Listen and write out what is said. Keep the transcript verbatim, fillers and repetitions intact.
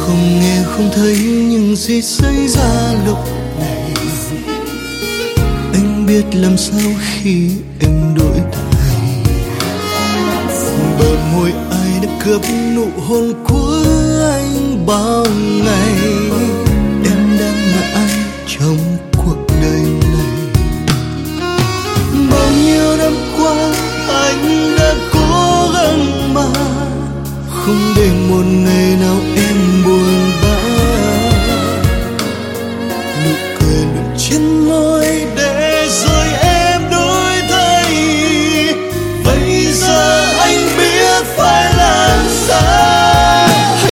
Không nghe không thấy những gì xảy ra lúc này. Anh biết làm sao khi em đổi thay. Bờ môi ai đã cướp nụ hôn của anh bao ngày.